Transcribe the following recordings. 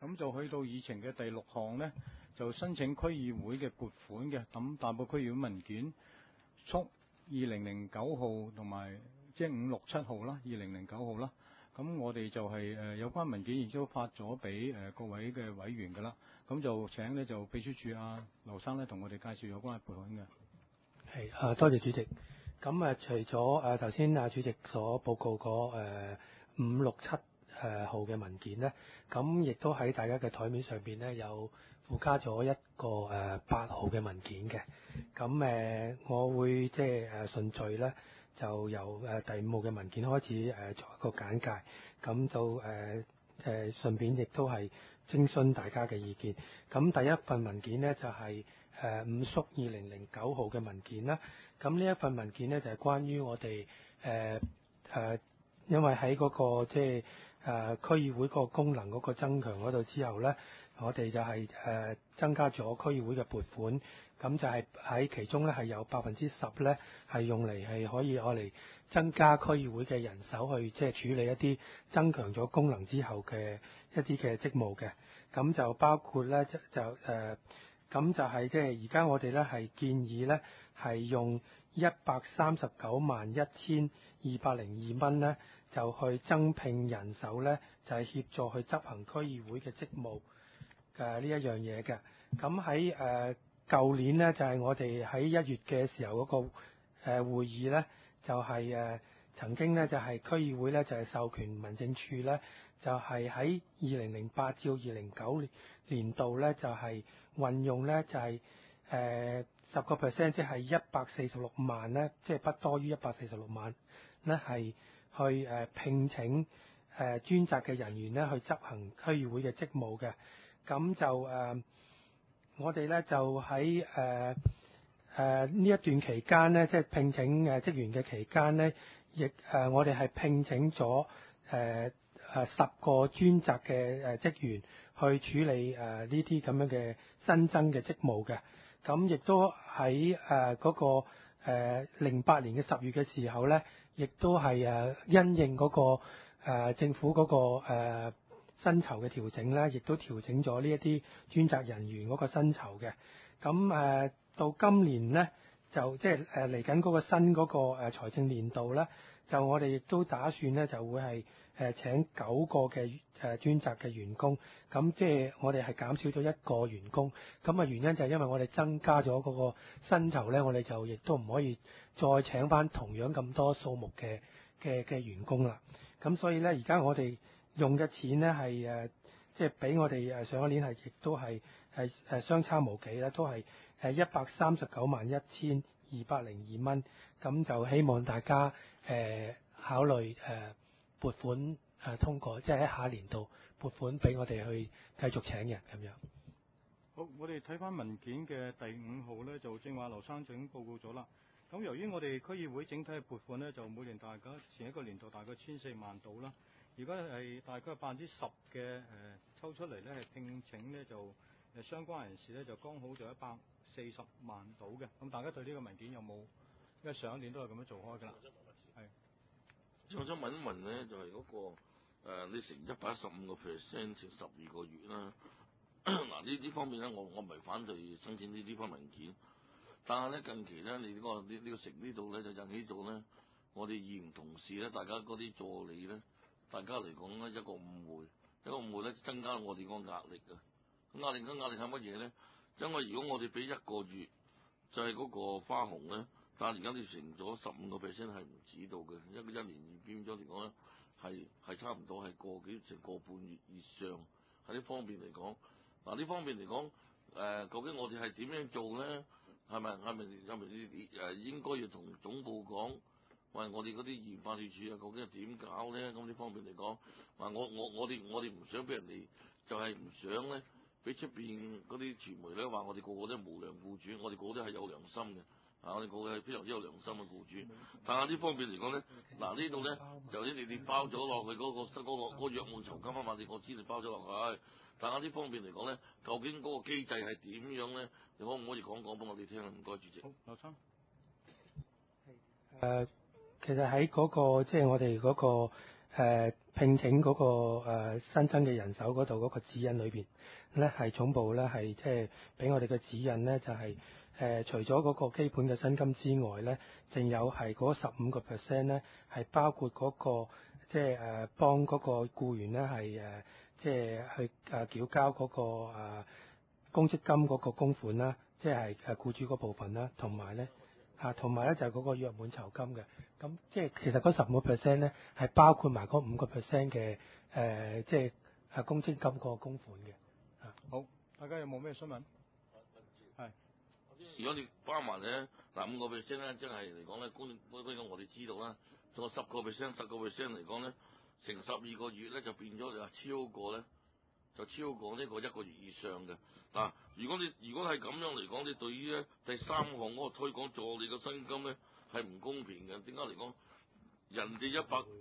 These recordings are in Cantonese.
咁就去到議程嘅第6項呢，就申請區議會嘅撥款嘅。咁大埔區議會文件速2009號同埋即係567號啦，2009號啦。咁我哋就係有關文件亦都發咗俾各位嘅委員㗎啦。咁就請呢就秘書處劉生呢同我哋介紹有關嘅撥款嘅。 係多謝主席。咁除咗頭先主席所報告嗰567號嘅文件呢，咁亦都喺大家嘅台面上邊呢，有附加咗一個8號嘅文件嘅。咁我會即係順序呢，就由第5號嘅文件開始作一個簡介，咁就順便亦都係徵詢大家嘅意見。咁第一份文件呢，就係5叔2009號嘅文件啦。咁呢一份文件呢，就係關於我哋因為喺嗰個即係區議會個功能嗰個增強嗰度之後呢，我哋就係增加咗區議會嘅撥款，咁就係喺其中呢，係有10%呢係用嚟係可以攞嚟增加區議會嘅人手去即係處理一啲增強咗功能之後嘅一啲嘅職務嘅。咁就包括呢，咁就係即係而家我哋呢係建議呢係用1391202蚊呢就去增聘人手呢，就係協助去執行區議會嘅職務呢一樣嘢嘅。咁喺舊年呢，就係我哋喺1月嘅時候嗰個會議呢，就係曾經呢，就係區議會呢，就係授權民政處呢，就係喺2008至2009年度呢，就係運用呢，就係10%，即係146萬呢，即係不多於146萬呢，係去聘請專責嘅人員呢去執行區議會嘅職務嘅。咁就我哋呢，就喺呢一段期間呢，即係聘請職員嘅期間呢，亦我哋係聘請咗10個專責嘅職員去處理呢啲咁樣嘅新增嘅職務嘅。咁亦都喺嗰個08年嘅10月嘅時候呢，亦都係因應嗰個政府嗰個薪酬嘅調整呢，亦都調整咗呢一啲專責人員嗰個薪酬嘅。咁到今年呢，就即係嚟緊嗰個新嗰個財政年度呢，就我哋亦都打算呢，就會係請9個嘅專責嘅員工。咁即係我哋係減少咗1個員工。咁原因就係因為我哋增加咗嗰個薪酬呢，我哋就亦都唔可以再請翻同樣咁多數目嘅員工啦。咁所以呢，而家我哋用嘅錢呢，係即係比我哋上一年係亦都係相差無幾啦，都係1391202蚊。咁就希望大家考慮撥款通過，即係喺下一年度撥款俾我哋去繼續請人咁樣。 好，我哋睇翻文件嘅第5號呢，就正話劉生已經報告咗啦。咁由於我哋區議會整體嘅撥款呢，就每年大概前一個年度大概14萬到啦，而家係大概10%嘅抽出嚟呢，係聘請呢，就相關人士呢，就剛好就140萬到嘅。咁大家對呢個文件有冇？因為上一年都係咁樣做開㗎啦。係。 我想問一問呢，就係嗰個你乘115%乘12個月啦。嗱呢方面呢，我唔係反對申請呢方文件，但係呢，近期呢，你呢個乘呢度呢，就引起咗呢，我哋議員同事呢，大家嗰啲助理呢，大家嚟講呢，一個誤會呢，增加我哋個壓力啊！壓力係乜嘢呢？因為如果我哋俾1個月就係嗰個花紅呢，但係而家你乘咗15%係唔止到嘅，一年變咗嚟講呢，係差唔多係成個半月以上。喺呢方面嚟講，呢方面嚟講，究竟我哋係點樣做呢？係咪應該要同總部講？喂，我哋嗰啲議員辦事處啊，究竟係點搞呢？咁呢方面嚟講，我哋唔想俾人哋，就係唔想咧，俾出邊嗰啲傳媒咧話我哋個個都係無良僱主，我哋個個都係有良心嘅，我哋個個係非常之有良心嘅僱主。但係呢方面嚟講咧，呢度咧，由於你哋包咗落去嗰個約滿酬金啊嘛，我知你包咗落去。但係呢方面嚟講咧，究竟嗰個機制係點樣咧？你可唔可以講俾我哋聽啊？唔該，主席。 好，劉生。 其實喺嗰個即係我哋嗰個聘請嗰個新增嘅人手嗰度嗰個指引裏邊咧，係總部咧係即係俾我哋嘅指引咧，就係除咗嗰個基本嘅薪金之外咧，仲有係嗰15%咧係包括嗰個即係幫嗰個僱員咧係即係去繳交嗰個公積金嗰個供款啦，即係僱主嗰部分啦，同埋咧就係嗰個約滿酬金嘅。咁即係其實嗰15%咧係包括埋嗰5% 嘅即係公積金嗰個供款嘅。 好，大家有冇咩詢問？係。 如果你包埋咧，嗱5%咧，即係嚟講咧，我哋知道啦，仲有10%嚟講咧，成12個月咧就變咗你話超過呢個1個月以上嘅。嗱，如果係咁樣嚟講，你對於咧第3項嗰個推廣助理嘅薪金咧係唔公平嘅。點解嚟講？人哋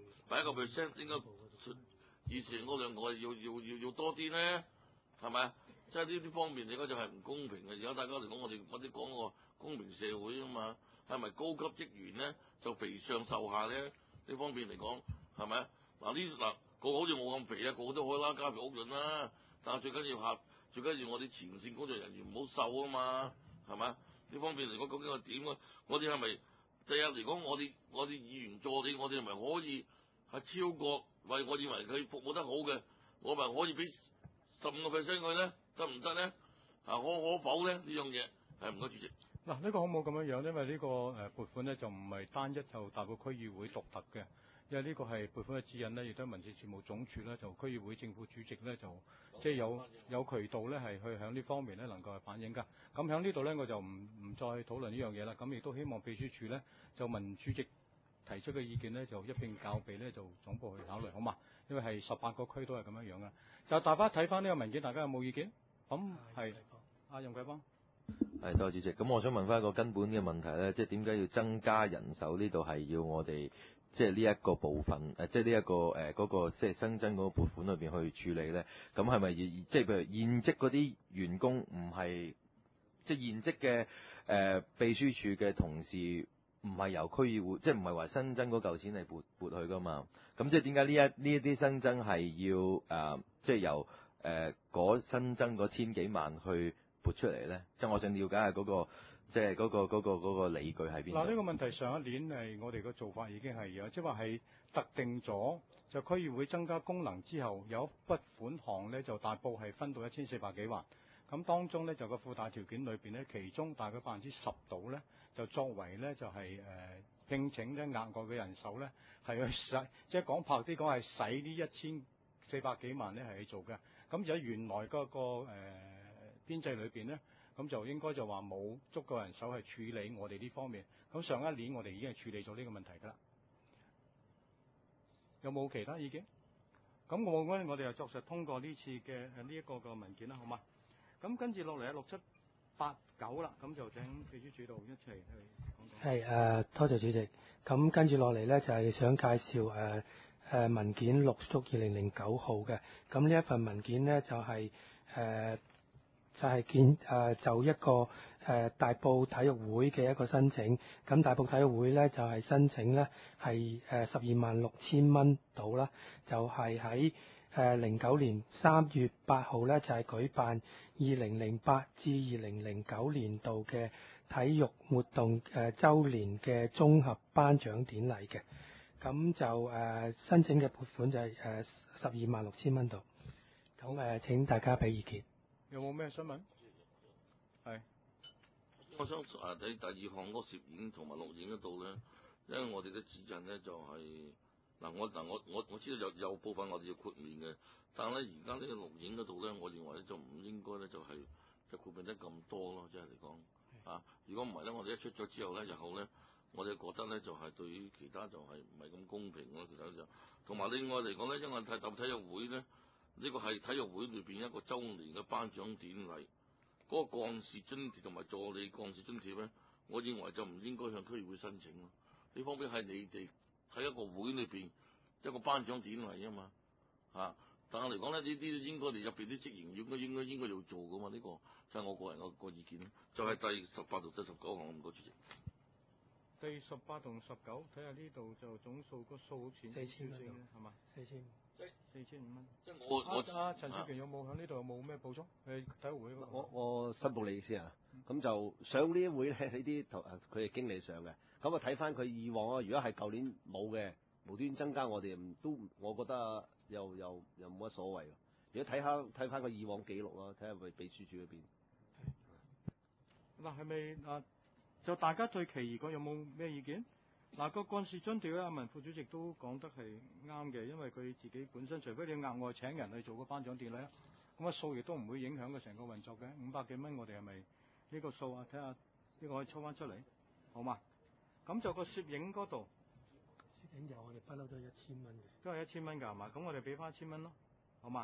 100%，點解以前嗰兩個要多啲咧？係咪啊？即係呢啲方面嚟講就係唔公平嘅。而家大家嚟講，我哋講個公平社會啊嘛，係咪高級職員咧就肥上瘦下咧？呢方面嚟講係咪啊？嗱個好似我咁肥啊，個個都可以拉加肥屋潤啦。但係最緊要我哋前線工作人員唔好瘦啊嘛，係咪啊？呢方面嚟講究竟係點啊？我哋係咪第日嚟講我哋議員助理，我哋係咪可以係超過？喂，我認為佢服務得好嘅，我咪可以俾15% 佢咧？得唔得咧？可否咧？呢樣嘢係唔該主席。 嗱，呢個好冇咁樣樣，因為呢個撥款咧就唔係單一就大埔區議會獨特嘅，因為呢個係撥款嘅指引咧，亦都係民政事務總署咧就區議會正副主席咧就即係有渠道咧係去響呢方面咧能夠係反映㗎。咁響呢度咧我就唔再討論呢樣嘢啦。咁亦都希望秘書處咧就民主席提出嘅意見咧就一並交俾咧就總部去考慮，好嘛？因為係18個區都係咁樣樣嘅。就大家睇翻呢個文件，大家有冇意見？咁係阿任啟邦。 係，多謝主席。咁我想問翻一個根本嘅問題咧，即係點解要增加人手？呢度係要我哋即係呢一個部分即係呢一個嗰個即係新增嗰個撥款裏邊去處理咧？咁係咪即係譬如現職嗰啲員工唔係即係現職嘅秘書處嘅同事唔係由區議會，即係唔係話新增嗰嚿錢嚟撥去噶嘛？咁即係點解呢一啲新增係要即係由嗰新增嗰千幾萬去撥出嚟咧？即係我想了解下嗰個即係嗰個理據喺邊度？ 嗱，呢個問題上一年我哋個做法已經係有，即係話係特定咗就區議會增加功能之後有一筆款項咧就大埔係分到1400幾萬，咁當中咧就個附帶條件裏邊咧，其中大概10%度咧就作為咧就係聘請咧額外嘅人手咧係去使，即係講白啲講係使呢1400幾萬咧係去做嘅。咁就喺原來嗰個編制裏邊咧，咁就應該就話冇足夠人手去處理我哋呢方面。咁上一年我哋已經係處理咗呢個問題㗎啦。有冇其他意見？咁我哋又作實通過呢次嘅呢一個個文件啦，好嘛？咁跟住落嚟6、7、8、9啦，咁就請秘書主導一齊去講講。 係多謝主席。咁跟住落嚟咧就係想介紹文件6/2009號嘅。咁呢一份文件咧就係就一個大埔體育會嘅一個申請。咁大埔體育會咧就係申請咧係126000蚊到啦，就係喺09年3月8號咧就係舉辦2008至2009年度嘅體育活動週年嘅綜合頒獎典禮嘅。咁就申請嘅撥款就係126000蚊度。咁請大家俾意見。 有冇咩新聞？係。 我想睇第2項嗰個攝影同埋錄影嗰度咧，因為我哋嘅指引咧就係我知道有部分我哋要豁免嘅，但係咧而家呢個錄影嗰度咧，我認為咧就唔應該咧就豁免得咁多咯，即係嚟講如果唔係咧，我哋一出咗之後咧，日後咧我哋覺得咧就係對於其他就係唔係咁公平咯，其他就同埋另外嚟講咧，因為大埔體育會咧呢個係體育會裏邊一個週年嘅頒獎典禮。嗰個幹事津貼同埋助理幹事津貼咧，我認為就唔應該向區議會申請咯。呢方面係你哋喺一個會裏邊一個頒獎典禮啊嘛但係嚟講咧，呢啲應該你入邊啲職員應該要做噶嘛。呢個就係我個人個意見，就係第18到第19項咁個主席。 第18同19，睇下呢度就總數個數好似 4000蚊係嘛 4000 ？4500蚊。 即係我陳少權有冇喺呢度有冇咩補充？體育會嗰個。 我申報你意思啊，咁就上呢一會咧，呢啲佢係經理上嘅，咁啊睇翻佢以往啊，如果係舊年冇嘅，無端增加我哋我覺得又冇乜所謂。如果睇翻佢以往記錄咯，睇下佢秘書處嗰邊。 嗱係咪就大家對其餘個有冇咩意見？個幹事津貼咧，阿文副主席都講得係啱嘅，因為佢自己本身除非你額外請人去做個頒獎典禮咧，咁數亦都唔會影響佢成個運作嘅。500幾蚊，我哋係咪呢個數啊？睇下呢個可以抽翻出嚟，好嘛？咁就個攝影嗰度， 攝影就我哋不嬲都係1000蚊嘅， 都係1000蚊㗎係嘛？咁我哋俾翻1000蚊咯，好嘛？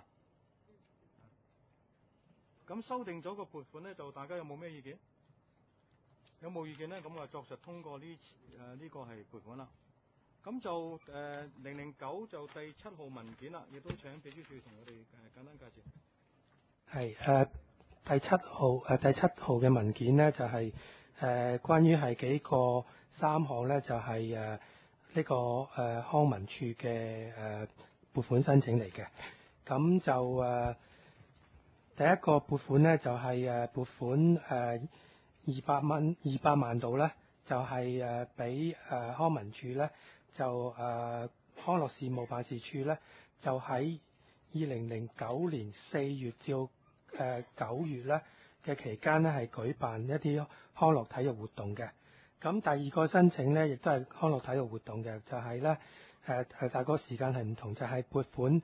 咁修訂咗個撥款咧，就大家有冇咩意見？有冇意見咧？咁啊，作實通過呢個係撥款啦。咁就009就第7號文件啦，亦都請秘書處同我哋簡單介紹。 係第7號嘅文件咧，就係關於係幾個3項咧，就係呢個康文署嘅撥款申請嚟嘅。咁就第一個撥款咧，就係撥款200萬度咧，就係俾康文署咧，就康樂事務辦事處咧，就喺2009年4月至9月咧嘅期間咧，係舉辦一啲康樂體育活動嘅。咁第二個申請咧，亦都係康樂體育活動嘅，就係咧但係個時間係唔同，就係撥款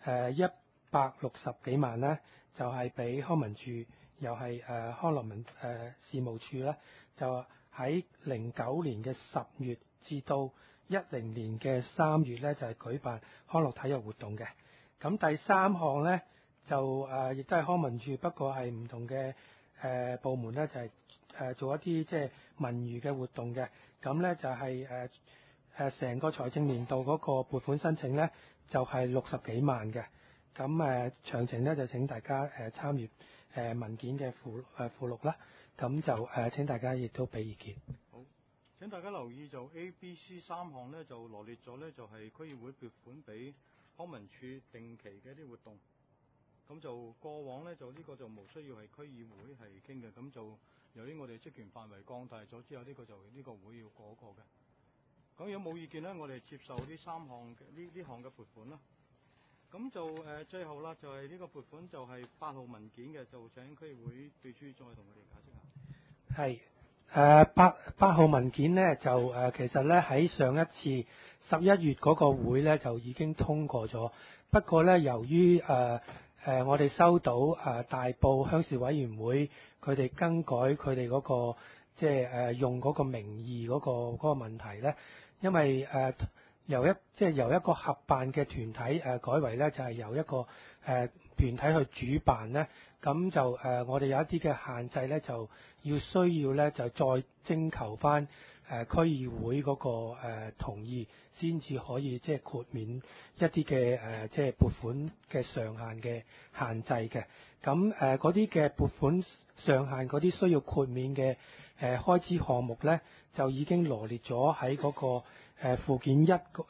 160幾萬咧，就係俾康文署，又係康樂文事務處咧，就喺09年嘅10月至到10年嘅3月咧，就係舉辦康樂體育活動嘅。咁第三項咧，就亦都係康文署，不過係唔同嘅部門咧，就係做一啲即係文娛嘅活動嘅。咁咧就係成個財政年度嗰個撥款申請咧，就係60幾萬嘅。咁詳情咧就請大家參閱文件嘅附錄啦。咁就請大家亦都俾意見。 好，請大家留意就 A、B、C 3項咧，就羅列咗咧，就係區議會撥款俾康文署定期嘅一啲活動。咁就過往咧，就呢個就無需要係區議會係傾嘅。咁就由於我哋職權範圍擴大咗之後，呢個就呢個會要過嘅。咁有冇意見咧？我哋接受呢3項嘅呢項嘅撥款啦。咁就最後啦，就係呢個撥款就係8號文件嘅，就請區議會秘書再同我哋解釋下。 係8號文件咧，就其實咧喺上一次11月嗰個會咧就已經通過咗。不過咧，由於我哋收到大埔鄉事委員會佢哋更改佢哋嗰個即係用嗰個名義嗰個問題咧，因為由一個合辦嘅團體改為咧就係由一個團體去主辦咧，咁就我哋有一啲嘅限制咧，就需要咧就再徵求翻區議會嗰個同意，先至可以即係豁免一啲嘅即係撥款嘅上限嘅限制嘅。咁嗰啲嘅撥款上限嗰啲需要豁免嘅開支項目咧，就已經羅列咗喺嗰個附錄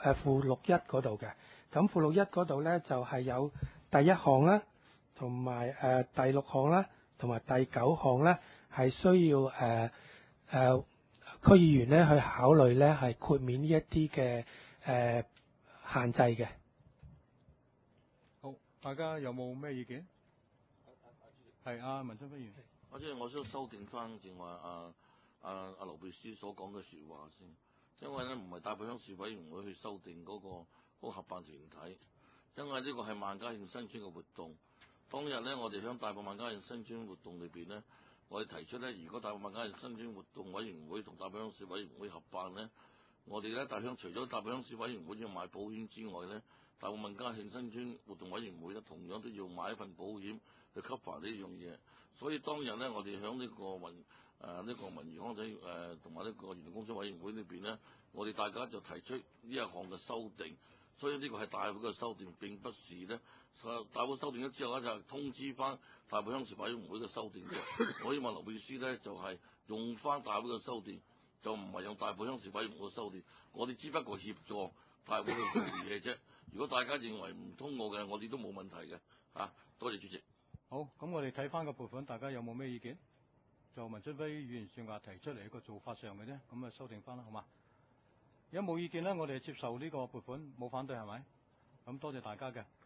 1嗰度嘅。咁附錄1嗰度咧就係有第1項啦，同埋第6項啦，同埋第9項咧係需要區議員咧去考慮咧係豁免呢一啲嘅限制嘅。 好，大家有冇咩意見？係文春輝議員。 我想修訂翻正話阿劉秘書所講嘅説話先，因為咧唔係大埔鄉事委員會去修訂嗰個合辦團體，因為呢個係萬家慶新村嘅活動。當日咧，我哋響大埔萬家慶新村活動裏邊咧，我哋提出咧，如果大埔萬家慶新村活動委員會同大埔鄉事委員會合辦咧，我哋咧大鄉除咗大埔鄉事委員會要買保險之外咧，大埔萬家慶新村活動委員會咧同樣都要買一份保險去 cover 呢樣嘢。所以當日咧，我哋響呢個文娛康體同埋呢個園林工商委員會裏邊咧，我哋大家就提出呢一項嘅修訂。所以呢個係大會嘅修訂，並不是咧大會修訂咗之後咧就通知翻大埔鄉事委員會嘅修訂嘅。我希望劉秘書咧就係用翻大會嘅修訂， 就唔係用大埔鄉事委員會修訂，我哋只不過協助大會去做嘢啫。如果大家認為唔通過嘅，我哋都冇問題嘅嚇。多謝主席。 好，咁我哋睇翻個撥款，大家有冇咩意見？就文俊輝議員算話提出嚟一個做法上嘅啫，咁啊修訂翻啦，好嘛？有冇意見咧？我哋接受呢個撥款，冇反對係咪？咁多謝大家嘅。